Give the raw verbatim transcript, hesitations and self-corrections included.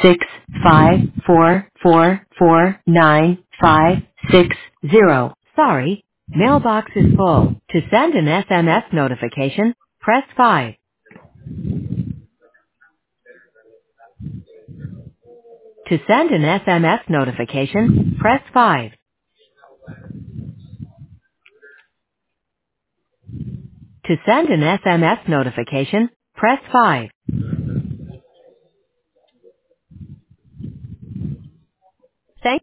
six five four four four nine five six zero. Sorry, mailbox is full. To send an S M S notification, press five. To send an S M S notification, press five. To send an S M S notification, press five.